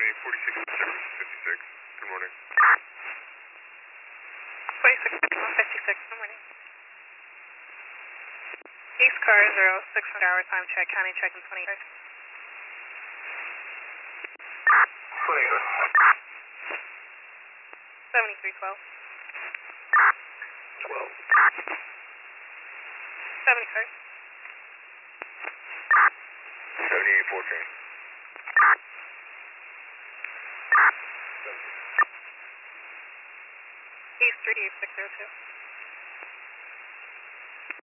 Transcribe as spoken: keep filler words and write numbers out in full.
forty-six fifty-six. Good morning. forty-six fifty-six, good morning. East car zero six hundred hour time check, county check in twenty-third. twenty-third. seventy-three twelve. twelve. seventy-third. seventy-eight fourteen. East three eight six zero two.